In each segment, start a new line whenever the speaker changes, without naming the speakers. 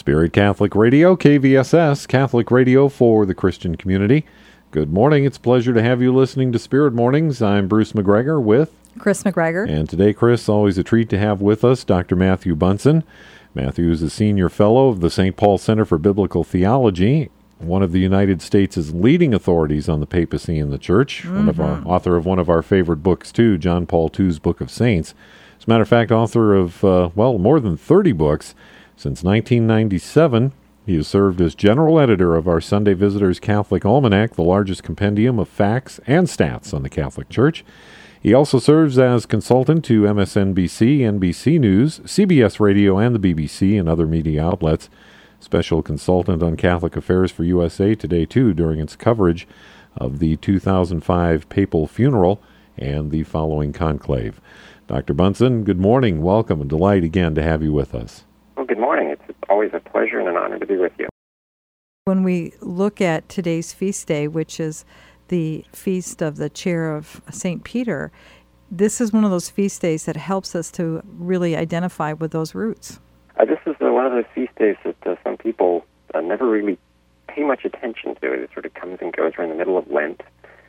Spirit Catholic Radio, KVSS, Catholic Radio for the Christian community. Good morning. It's a pleasure to have you listening to Spirit Mornings. I'm Bruce McGregor with
Chris McGregor.
And today, Chris, always a treat to have with us Dr. Matthew Bunson. Matthew is a senior fellow of the St. Paul Center for Biblical Theology, one of the United States' leading authorities on the papacy and the church, author of one of our favorite books, too, John Paul II's Book of Saints. As a matter of fact, author of, more than 30 books. Since 1997, he has served as general editor of our Sunday Visitors Catholic Almanac, the largest compendium of facts and stats on the Catholic Church. He also serves as consultant to MSNBC, NBC News, CBS Radio, and the BBC and other media outlets. Special consultant on Catholic affairs for USA Today, too, during its coverage of the 2005 papal funeral and the following conclave. Dr. Bunson, good morning. Welcome. A delight again to have you with us.
Well, good morning. It's always a pleasure and an honor to be with you.
When we look at today's feast day, which is the feast of the chair of St. Peter, this is one of those feast days that helps us to really identify with those roots.
This is one of those feast days that some people never really pay much attention to. It sort of comes and goes. We're in the middle of Lent,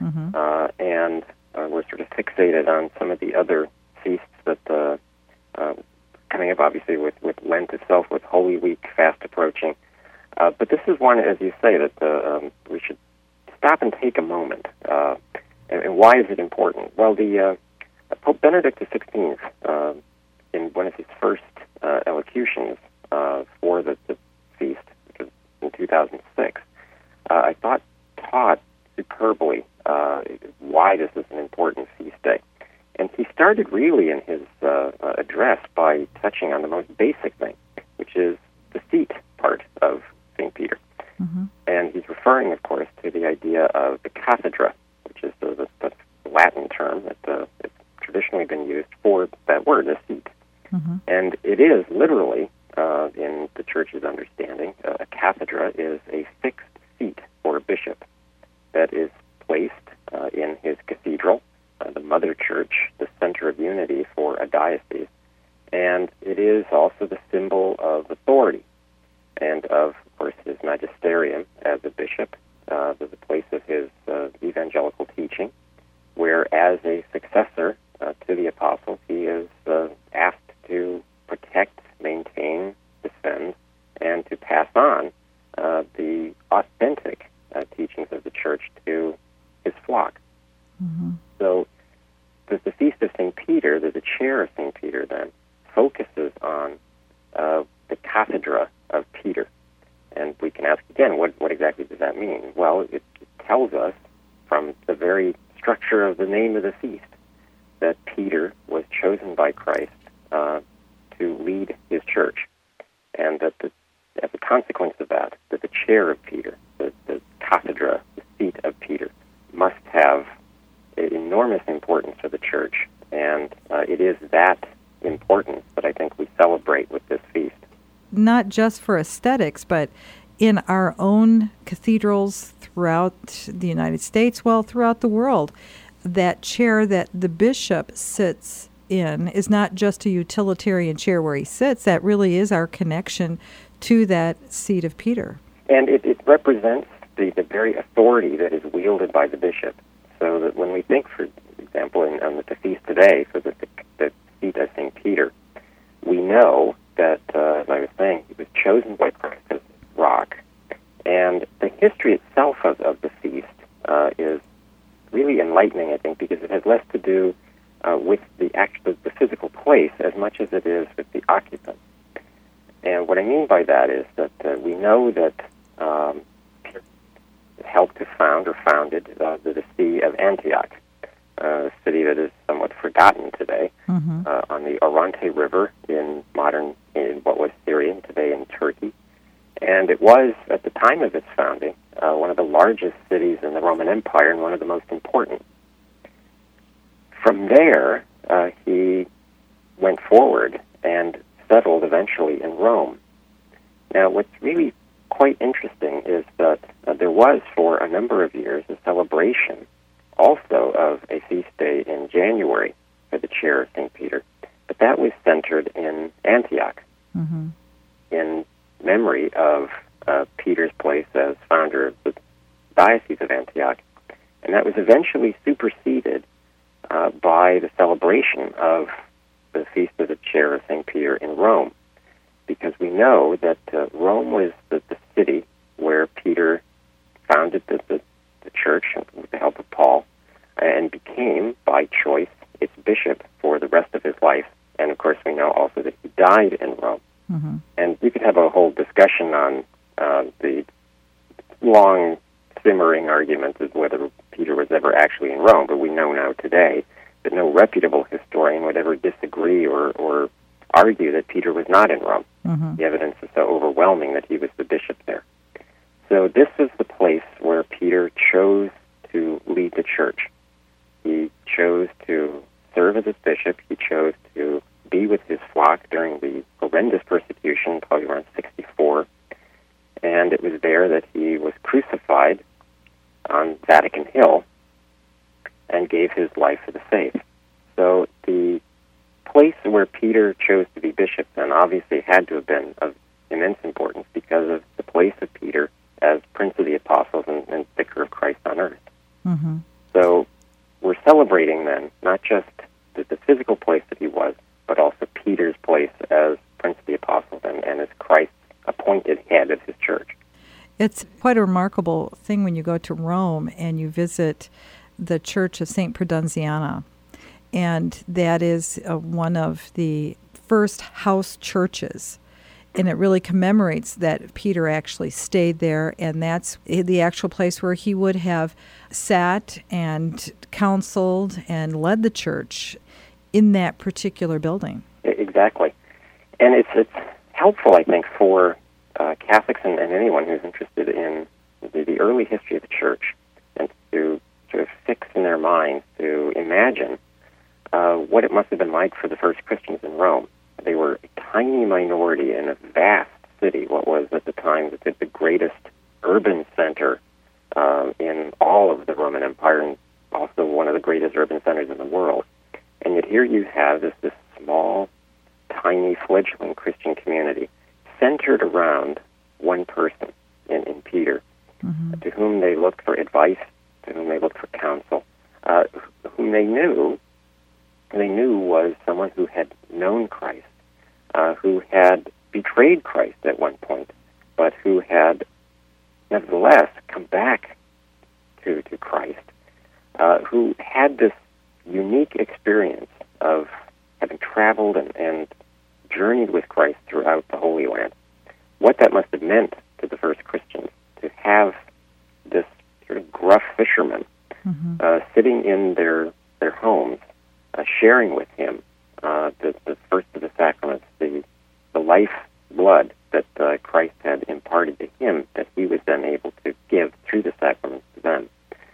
and we're sort of fixated on some of the other feasts that coming up, obviously, with Lent itself, with Holy Week fast approaching. But this is one, as you say, that we should stop and take a moment. And why is it important? Well, the Pope Benedict XVI, in one of his first elocutions for the feast, which was in 2006, I thought taught superbly why this is an important feast day. And he started really in his address by touching on the most basic thing, which is the seat part of St. Peter. And he's referring, of course, to the idea of the cathedra, which is the Latin term that it's traditionally been used for that word, the seat. And it is literally, in the Church's understanding, a cathedra is a fixed seat for a bishop that is placed in his cathedral, the mother church, the center of unity for a diocese. And it is also the symbol of authority and of course, his magisterium as a bishop, the place of his evangelical teaching, where as a successor to the apostles, he is asked to protect, maintain, defend, and to pass on the authentic teachings of the church to his flock. So the Feast of St. Peter, the chair of St. Peter, then, focuses on the cathedra of Peter. And we can ask again, what exactly does that mean? Well, it tells us from the very structure of the name of the feast that Peter was chosen by Christ to lead his church. And that as a consequence of that the chair of Peter, the cathedra, the seat of Peter, must have enormous importance for the church. And it is that importance that I think we celebrate with this feast.
Not just for aesthetics, but in our own cathedrals throughout the United States, throughout the world, that chair that the bishop sits in is not just a utilitarian chair where he sits. That really is our connection to that seat of Peter. And
it represents the very authority that is wielded by the bishop. So that when we think, for example, on the feast today, for the seat of St. Peter, we know that, as I was saying, he was chosen by Christ as rock. And the history itself of the feast is really enlightening, I think, because it has less to do with the physical place as much as it is with the occupant. And what I mean by that is that we know that Peter helped to found or founded the see of Antioch, a city that is somewhat forgotten today, on the Oronte River in what was Syria, today in Turkey. And it was, at the time of its founding, one of the largest cities in the Roman Empire and one of the most important. From there, he went forward and settled eventually in Rome. Now, what's really quite interesting is that there was, for a number of years, a celebration also of a feast day in January for the chair of St. Peter, but that was centered in Antioch, in memory of Peter's place as founder of the Diocese of Antioch. And that was eventually superseded by the celebration of the Feast of the Chair of St. Peter in Rome, because we know that Rome was the city where Peter founded the church with the help of Paul, and became, by choice, its bishop for the rest of his life. And, of course, we know also that he died in Rome.
Mm-hmm.
And we could have a whole discussion on the long simmering argument of whether Peter was ever actually in Rome, but we know now today that no reputable historian would ever disagree or argue that Peter was not in Rome.
Mm-hmm.
The evidence is so overwhelming that he was the bishop there. So this is the place where Peter chose to lead the church. He chose to serve as its bishop. He chose to be with his flock during the horrendous persecution, probably around 64. And it was there that he was crucified on Vatican Hill and gave his life for the faith. So the place where Peter chose to be bishop then obviously had to have been of immense importance because of the place of Peter as Prince of the Apostles and Vicar of Christ on earth.
Mm-hmm.
So we're celebrating then not just the physical place that he was, but also Peter's place as Prince of the Apostles and as Christ's appointed head of his church.
It's quite a remarkable thing when you go to Rome and you visit the Church of St. Prudenziana. And that is one of the first house churches. And it really commemorates that Peter actually stayed there, and that's the actual place where he would have sat and counseled and led the church in that particular building.
Exactly. And it's helpful, I think, for Catholics and anyone who's interested in the early history of the church, and to sort of fix in their minds, to imagine what it must have been like for the first Christians in Rome. They were a tiny minority in a vast city, what was at the time the greatest urban center in all of the Roman Empire, and also one of the greatest urban centers in the world. And yet here you have this small, tiny, fledgling Christian community centered around one person in Peter,
Mm-hmm.
to whom they looked for advice, to whom they looked for counsel, whom they knew was someone who had known Christ, who had betrayed Christ at one point, but who had nevertheless come back to Christ, who had this unique experience of having traveled and journeyed with Christ throughout the Holy Land. What that must have meant to the first Christians to have this sort of gruff fisherman
Mm-hmm.
Sitting in their homes, sharing with him the first of the sacraments, the life blood that Christ had imparted to him, that he was then able to give through the sacraments to them.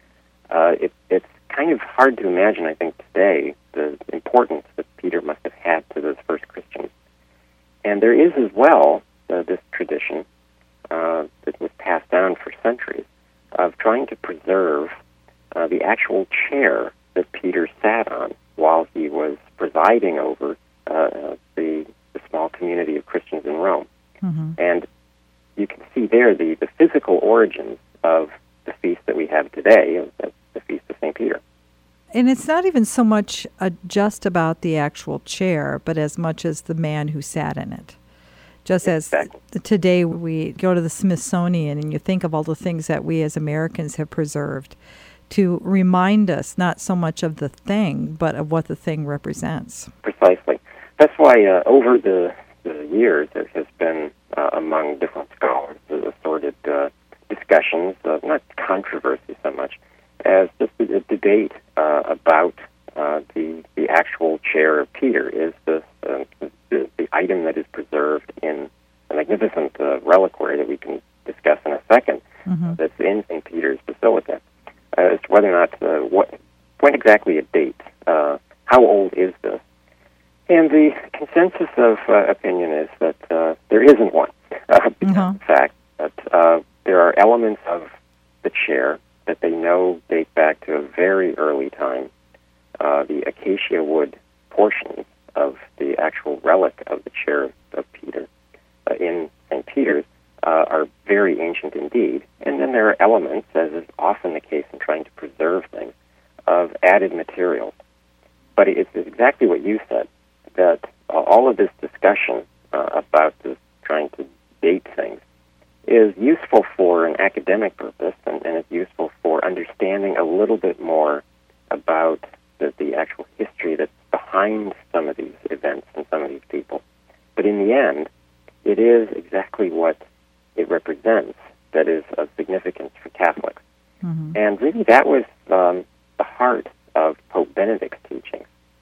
It's kind of hard to imagine, I think, today, the importance that Peter must have had to those first Christians. And there is as well this tradition that was passed down for centuries of trying to preserve the actual chair that Peter sat on while he was presiding over the small community of Christians in Rome.
Mm-hmm.
And you can see there the physical origins of the feast that we have today, the Feast of St. Peter.
And it's not even so much just about the actual chair, but as much as the man who sat in it. Just
Exactly.
as today we go to the Smithsonian and you think of all the things that we as Americans have preserved to remind us not so much of the thing, but of what the thing represents.
Precisely. That's why over the years there has been among different scholars assorted discussions, not controversy so much, as just a debate about the actual chair of Peter. Is this the item that is preserved in a magnificent reliquary that we can discuss in a second,
Mm-hmm.
that's in St. Peter's Basilica, as to whether or not, when exactly a date, how old is this? And the consensus of opinion is that there isn't one. In fact, that there are elements of the chair that they know date back to a very early time. The acacia wood portions of the actual relic of the chair of Peter in St. Peter's are very ancient indeed. And then there are elements, as is often the case in trying to preserve things, of added materials. But it's exactly what you said, that all of this discussion about this trying to date things is useful for an academic purpose, and it's useful for understanding a little bit more about the actual history that's behind some of these events and some of these people. But in the end, it is exactly what it represents that is of significance for Catholics. Mm-hmm. And really that was the heart of Pope Benedict's teachings,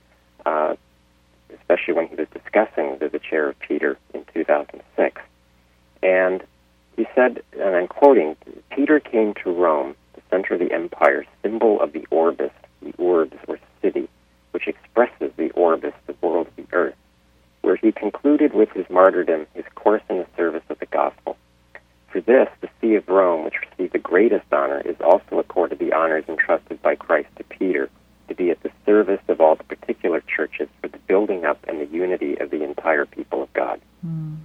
especially when he was discussing the chair of Peter in 2006. And he said, and I'm quoting, "Peter came to Rome, the center of the empire, symbol of the orbis, the urbs or city, which expresses the orbis, the world of the earth, where he concluded with his martyrdom his course in the service of the gospel. For this, the See of Rome, which received the greatest honor, is also accorded the honors entrusted by Christ to Peter, to be at the service of all the particular churches for the building up and the unity of the entire people of God." Mm.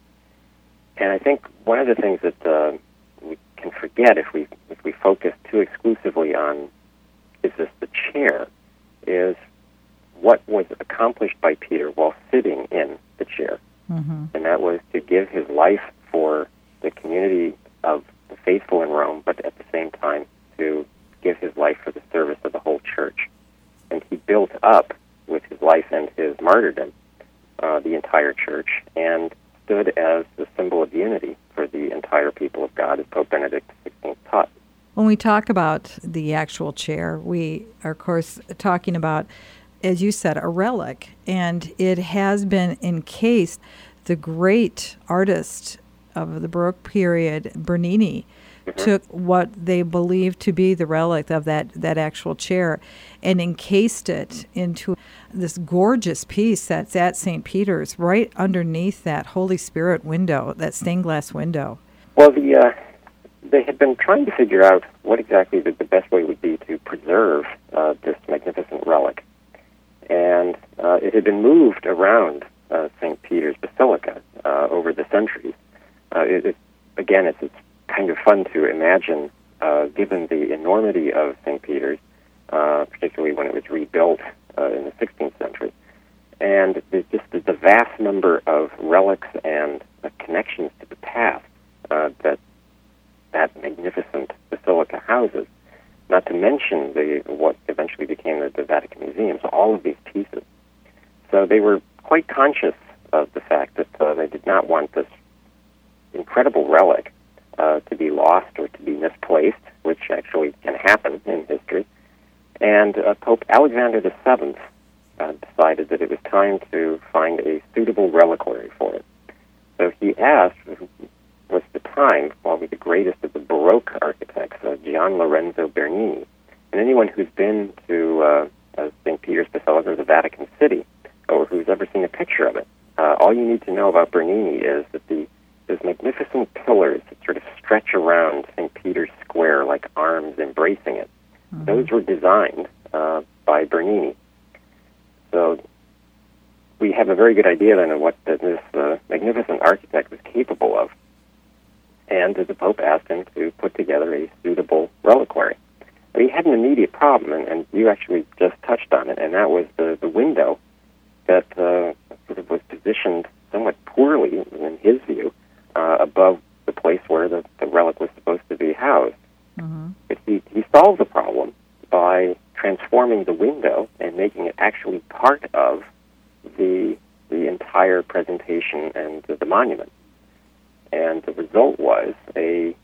And I think one of the things that we can forget if we focus too exclusively on is this the chair, is what was accomplished by Peter while sitting in the chair. Mm-hmm. And that was to give his life for the community of the faithful in Rome, but at the same time to give his life for the service of the whole church. And he built up, with his life and his martyrdom, the entire church, and stood as the symbol of unity for the entire people of God, as Pope Benedict XVI taught.
When we talk about the actual chair, we are, of course, talking about, as you said, a relic, and it has been encased. The great artist of the Baroque period, Bernini, took what they believed to be the relic of that actual chair and encased it into this gorgeous piece that's at St. Peter's, right underneath that Holy Spirit window, that stained glass window.
Well, they had been trying to figure out what exactly the best way would be to preserve this magnificent relic. And it had been moved around St. Peter's Basilica over the centuries. Again, it's kind of fun to imagine, given the enormity of St. Peter's, particularly when it was rebuilt in the 16th century, and just the vast number of relics and connections to the past that magnificent basilica houses, not to mention what eventually became the Vatican Museum, so all of these pieces. So they were quite conscious of the fact that they did not want this incredible relic to be lost or to be misplaced, which actually can happen in history. And Pope Alexander VII decided that it was time to find a suitable reliquary for it. So he asked, was the time, probably the greatest of the Baroque architects, Gian Lorenzo Bernini. And anyone who's been to St. Peter's Basilica or the Vatican City, or who's ever seen a picture of it, all you need to know about Bernini is that those magnificent pillars that sort of stretch around St. Peter's Square like arms embracing it, mm-hmm. those were designed by Bernini. So we have a very good idea then of what this magnificent architect was capable of. And the Pope asked him to put together a suitable reliquary. But he had an immediate problem, and you actually just touched on it, and that was the window that sort of was positioned somewhat poorly, in his view, above the place where the relic was supposed to be housed. Mm-hmm. But he solved the problem by transforming the window and making it actually part of the entire presentation and the monument. And the result was the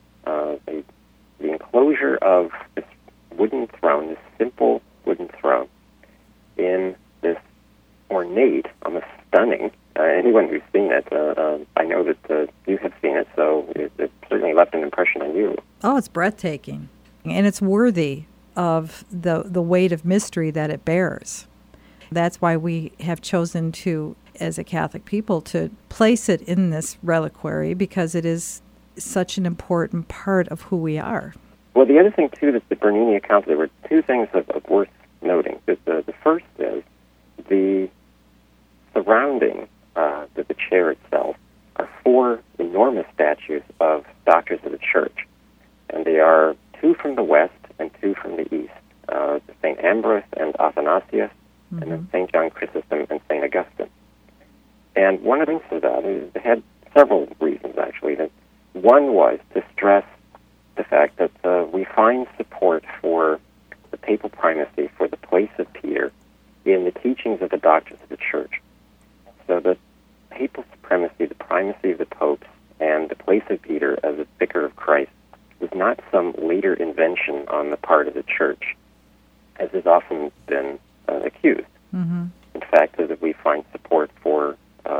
enclosure of this wooden throne, this simple wooden throne, in this ornate, almost stunning. Anyone who's seen it, I know that you have seen it, so it certainly left an impression on you.
Oh, it's breathtaking, and it's worthy of the weight of mystery that it bears. That's why we have chosen to, as a Catholic people, to place it in this reliquary, because it is such an important part of who we are.
Well, the other thing, too, that the Bernini account, there were two things of worth noting. The first is the surrounding the chair itself are 4 enormous statues of doctors of the Church, and they are 2 from the west and 2 from the east, St. Ambrose and Athanasius, and then St. John Chrysostom and St. Augustine. And one of the reasons for that is they had several reasons, actually. That one was to stress the fact that we find support for the papal primacy, for the place of Peter, in the teachings of the doctors of the Church. So the papal supremacy, the primacy of the popes, and the place of Peter as a vicar of Christ was not some later invention on the part of the Church, as has often been accused. In fact, that we find support for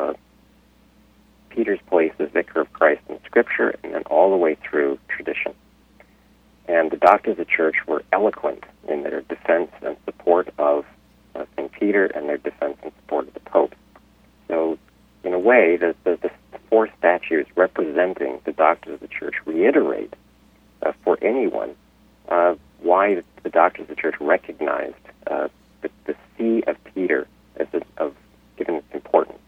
Peter's place as vicar of Christ in Scripture, and then all the way through tradition. And the doctors of the Church were eloquent in their defense and support of St. Peter, and their defense and support of the Pope. So, in a way, the 4 statues representing the doctors of the Church reiterate for anyone why the doctors of the Church recognized the see of Peter as of given its importance.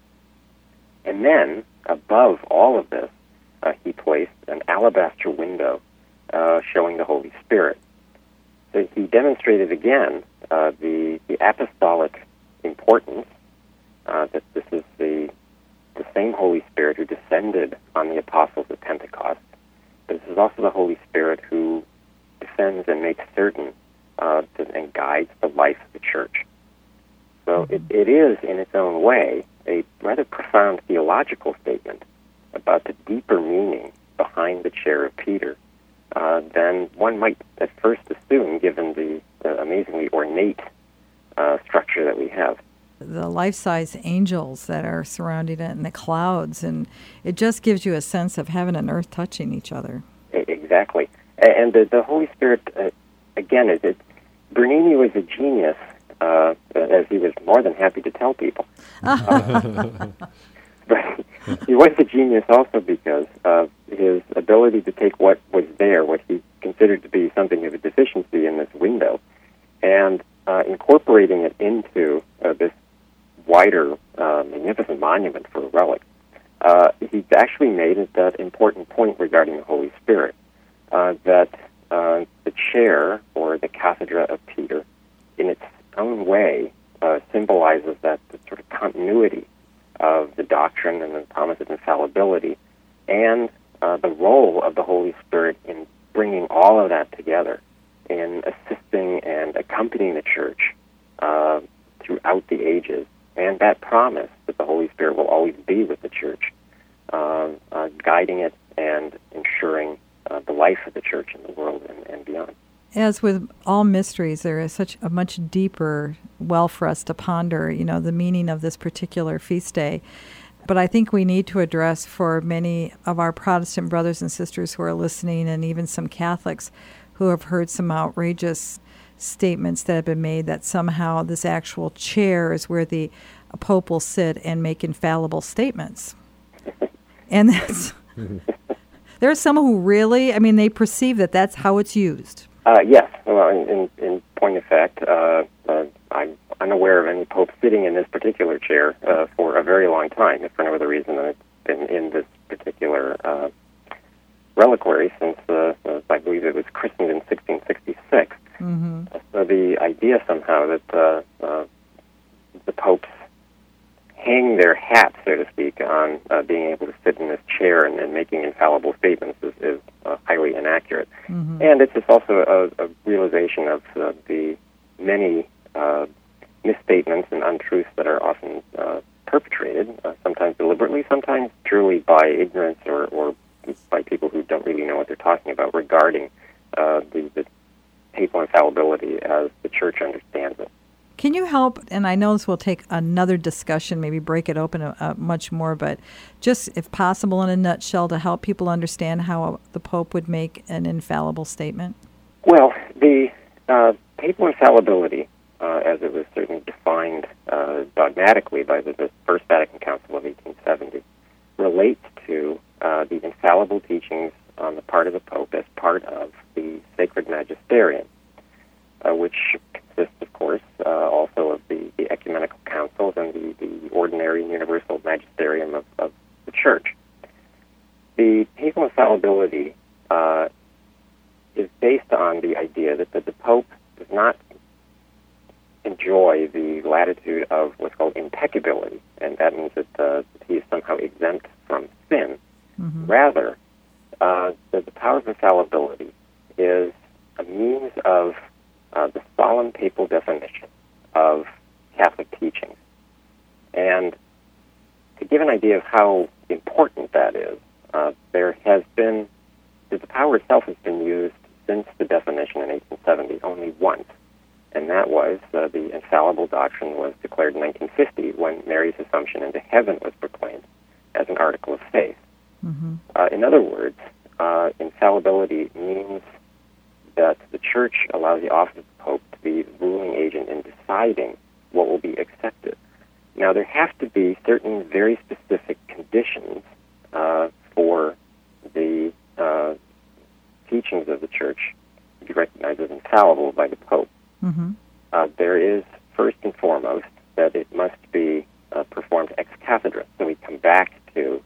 And then, above all of this, he placed an alabaster window showing the Holy Spirit. So he demonstrated again the apostolic importance, that this is the same Holy Spirit who descended on the apostles at Pentecost. But this is also the Holy Spirit who defends and makes certain and guides the life of the Church. So it is, in its own way, a rather profound theological statement about the deeper meaning behind the chair of Peter than one might at first assume, given the amazingly ornate structure that we have.
The life-size angels that are surrounding it in the clouds, and it just gives you a sense of heaven and earth touching each other.
Exactly. And the Holy Spirit, again, Bernini was a genius, as he was more than happy to tell people. But he was a genius also because of his ability to take what was there, what he considered to be something of a deficiency in this window, and incorporating it into this wider, magnificent monument for a relic. He actually made that important point regarding the Holy Spirit, that the chair, or the cathedra of Peter, in its own way, symbolizes that sort of continuity of the doctrine and the promise of infallibility, and the role of the Holy Spirit in bringing all of that together, in assisting and accompanying the Church throughout the ages, and that promise that the Holy Spirit will always be with the Church, guiding it and ensuring the life of the Church in the world and beyond.
As with all mysteries, there is such a much deeper well for us to ponder, the meaning of this particular feast day. But I think we need to address for many of our Protestant brothers and sisters who are listening, and even some Catholics who have heard some outrageous statements that have been made that somehow this actual chair is where the Pope will sit and make infallible statements. And that's... There are some who really, they perceive that that's how it's used.
Yes. Well, in point of fact, I'm unaware of any pope sitting in this particular chair for a very long time, if for no other reason than it's been in this particular reliquary since, I believe it was christened in 1666. So the idea somehow that the popes hang their hat, so to speak, on being able to sit in this chair and making infallible statements is highly inaccurate. And it's just also a realization of the many misstatements and untruths that are often perpetrated, sometimes deliberately, sometimes purely by ignorance or by people who don't really know what they're talking about regarding the papal infallibility as the Church understands it.
Can you help, and I know this will take another discussion, maybe break it open much more, but just, if possible, in a nutshell, to help people understand how the Pope would make an infallible statement?
Well, the papal infallibility, as it was certainly defined dogmatically by the First Vatican Council of 1870, relates to the infallible teachings on the part of the Pope as part of the Sacred Magisterium, which consists, of course, also of the ecumenical councils and the ordinary and universal magisterium of the the Church. The papal infallibility is based on the idea that the Pope does not enjoy the latitude of what's called impeccability, and that means that he is somehow exempt from sin.
Mm-hmm.
Rather, the power of infallibility is a means of the solemn papal definition of Catholic teachings. And to give an idea of how important that is, the power itself has been used since the definition in 1870 only once, and that was the infallible doctrine was declared in 1950 when Mary's Assumption into heaven was proclaimed as an article of faith.
Mm-hmm.
In other words, infallibility means that the Church allows the office of the Pope to be the ruling agent in deciding what will be accepted. Now, there have to be certain very specific conditions for the teachings of the Church to be recognized as infallible by the Pope.
Mm-hmm.
There is, first and foremost, that it must be performed ex cathedra. So we come back to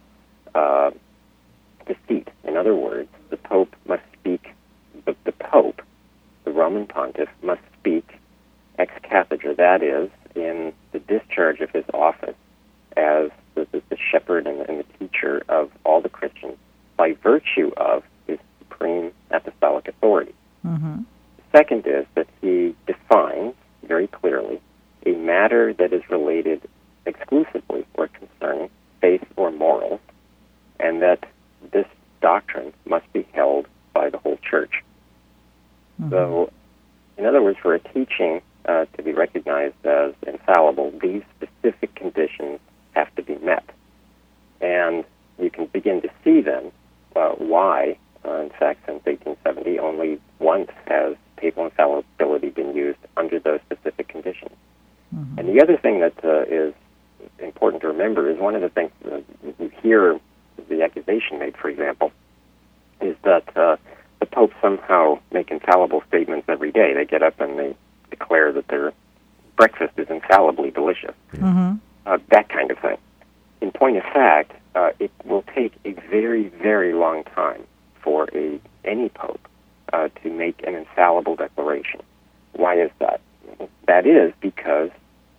the seat. In other words, the Pope must speak, the Pope, the Roman Pontiff, must speak ex cathedra, that is, in the discharge of his office as the shepherd and the teacher of all the Christians by virtue of his supreme apostolic authority.
Mm-hmm.
Second is that he defines very clearly a matter that is related exclusively or concerning faith or morals, and that this doctrine must be held by the whole Church.
Mm-hmm.
So, in other words, for a teaching to be recognized as infallible, these specific conditions have to be met. And you can begin to see then why, in fact, since 1870, only once has papal infallibility been used under those specific conditions.
Mm-hmm.
And the other thing that is important to remember is one of the things you hear the accusation made, for example, is that the Pope somehow make infallible statements every day. They get up and they declare that their breakfast is infallibly delicious.
Mm-hmm.
That kind of thing. In point of fact, it will take a very, very long time for any Pope to make an infallible declaration. Why is that? That is because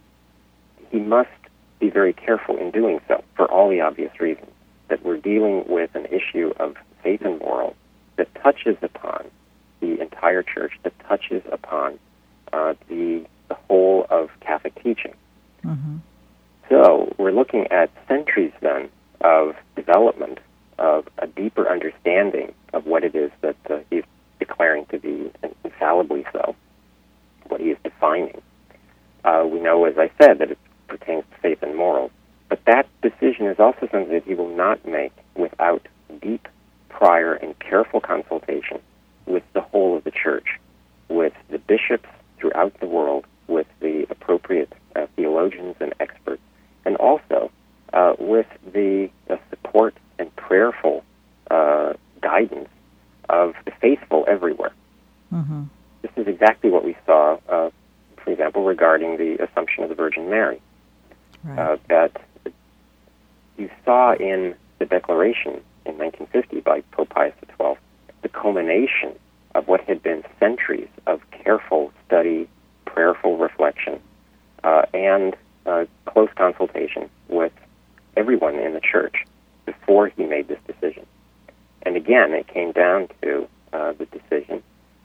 he must be very careful in doing so for all the obvious reasons, that we're dealing with an issue of faith and morals that touches upon the entire Church, that touches upon the whole of Catholic teaching.
Mm-hmm.
So we're looking at centuries then of development of a deeper understanding of what it is that he's declaring to be infallibly so, what he is defining. We know, as I said, that it pertains to faith and morals, but that decision is also something that he will not make without deep, prior, and careful consultation with the whole of the Church, with the bishops throughout the world, with the appropriate theologians and experts, and also with the support and prayerful guidance of the faithful everywhere.
Mm-hmm.
This is exactly what we saw, for example, regarding the Assumption of the Virgin Mary.
Right.
That you saw in the declaration in 1950 by Pope Pius XII, the culmination of what had been centuries of careful study, prayerful reflection, and close consultation with everyone in the Church before he made this decision. And again, it came down to the decision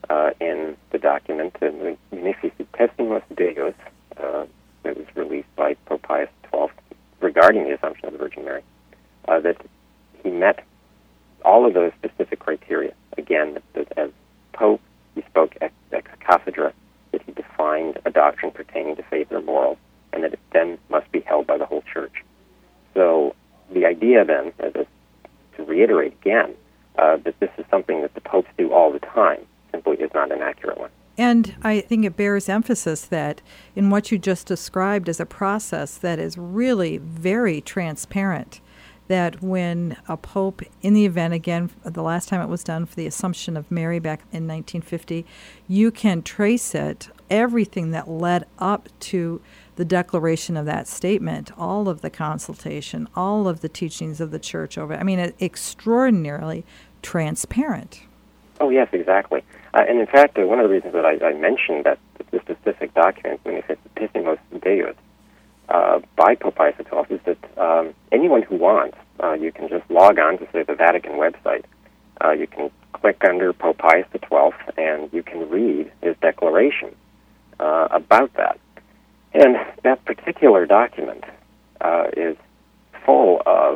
in the document, the Munificentissimus Deus, that was released by Pope Pius XII regarding the Assumption of the Virgin Mary, that he met all of those specific criteria. Again, that as Pope, he spoke ex cathedra, that he defined a doctrine pertaining to faith or morals, and that it then must be held by the whole Church. So the idea then, to reiterate again, that this is something that the popes do all the time, simply is not an accurate one.
And I think it bears emphasis that in what you just described as a process that is really very transparent, that when a pope, in the event, again, the last time it was done for the Assumption of Mary back in 1950, you can trace it, everything that led up to the declaration of that statement, all of the consultation, all of the teachings of the church over. I mean, extraordinarily transparent.
Oh, yes, exactly. And in fact, one of the reasons that I mentioned that the specific document, Epissimos Deus, by Pope Pius XII, is that anyone who wants, you can just log on to, say, the Vatican website. You can click under Pope Pius XII, and you can read his declaration about that. And that particular document is full of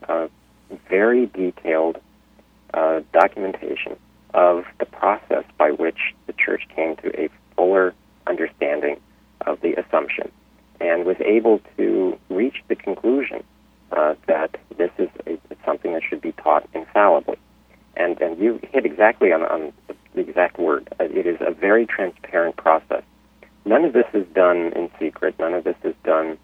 very detailed documentation of the process by which the Church came to a fuller understanding of the Assumption and was able to reach the conclusion that this is something that should be taught infallibly. And you hit exactly on the exact word. It is a very transparent process. None of this is done in secret. None of this is done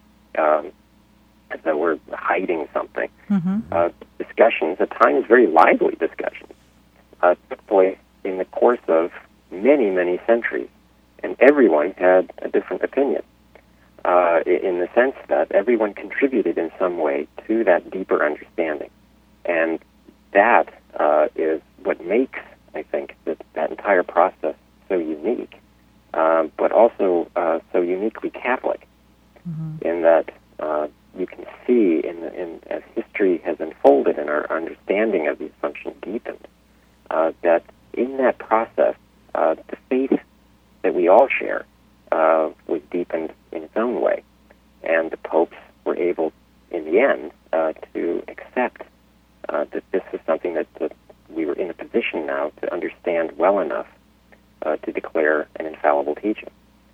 as though we're hiding something. Mm-hmm. Discussions, at times very lively discussions, took place in the course of many, many centuries. And everyone had a different opinion in the sense that everyone contributed in some way to that deeper understanding. And that is what makes, I think, that entire process so unique, but also so uniquely Catholic, mm-hmm. in that you can see, as history has unfolded and our understanding of the Assumption deepened, that in that process, the faith that we all share was deepened in its own way. And the popes were able, in the end, to accept that this is something that we were in a position now to understand well enough to declare an infallible teaching.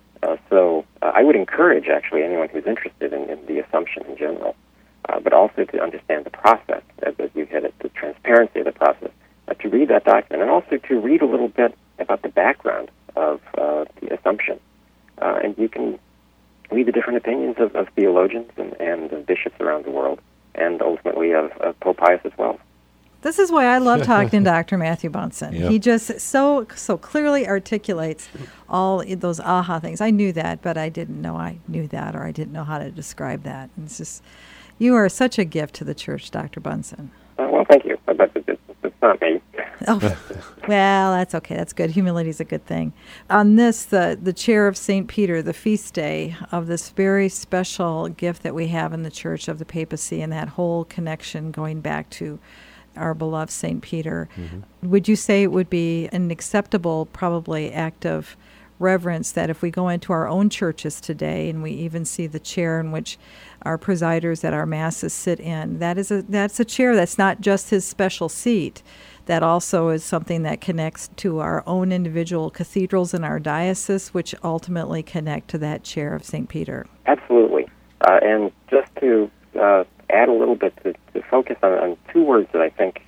So I would encourage, actually, anyone who's interested in the Assumption in general, but also to understand the process, as you hit it, the transparency of the process, to read that document, and also to read a little bit about the background of the Assumption. And you can read the different opinions of theologians and of bishops around the world, and ultimately of Pope Pius as well.
This is why I love talking to Dr. Matthew Bunson. Yep. He just so clearly articulates all those aha things. I knew that, but I didn't know I knew that, or I didn't know how to describe that. And it's just, you are such a gift to the church, Dr. Bunson.
Well, thank you. But it's not me.
Oh, well, that's okay. That's good. Humility is a good thing. On this, the chair of St. Peter, the feast day of this very special gift that we have in the church of the papacy, and that whole connection going back to our beloved St. Peter, mm-hmm. would you say it would be an acceptable, probably, act of reverence that if we go into our own churches today and we even see the chair in which our presiders at our masses sit in, that's a chair that's not just his special seat, that also is something that connects to our own individual cathedrals in our diocese, which ultimately connect to that chair of St. Peter?
Absolutely. And just to add a little bit to focus on two words that I think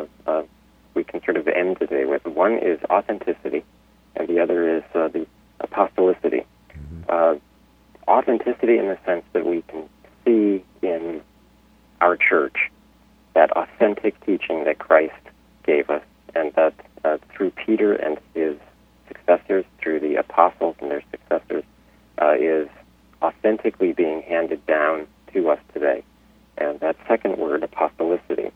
we can sort of end today with. One is authenticity, and the other is the apostolicity. Mm-hmm. Authenticity in the sense that we can see in our church that authentic teaching that Christ gave us, and that through Peter and his successors, through the apostles and their successors, is authentically being handed down to us today. And that second word, apostolicity,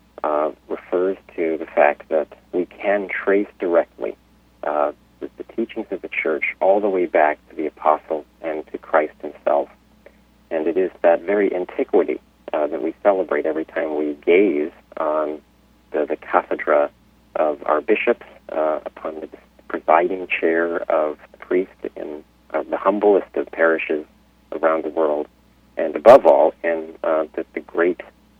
refers to the fact that we can trace directly the teachings of the church all the way back to the apostles and to Christ himself. And it is that very antiquity that we celebrate every time we gaze on the cathedra of our bishops, upon the presiding chair of the priest in the humblest of parishes around the world, and above all, in the great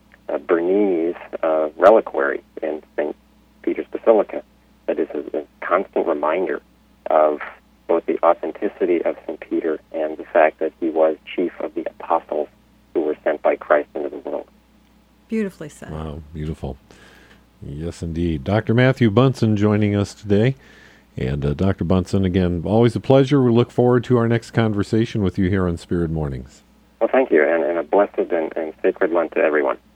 Bernese reliquary in St. Peter's Basilica, that is a constant reminder of both the authenticity of St. Peter and the fact that he was chief of the apostles who were sent by Christ into the world.
Beautifully said.
Wow, beautiful. Yes, indeed. Dr. Matthew Bunson joining us today. And Dr. Bunson, again, always a pleasure. We look forward to our next conversation with you here on Spirit Mornings.
Well, thank you, and a blessed and sacred Lent to everyone.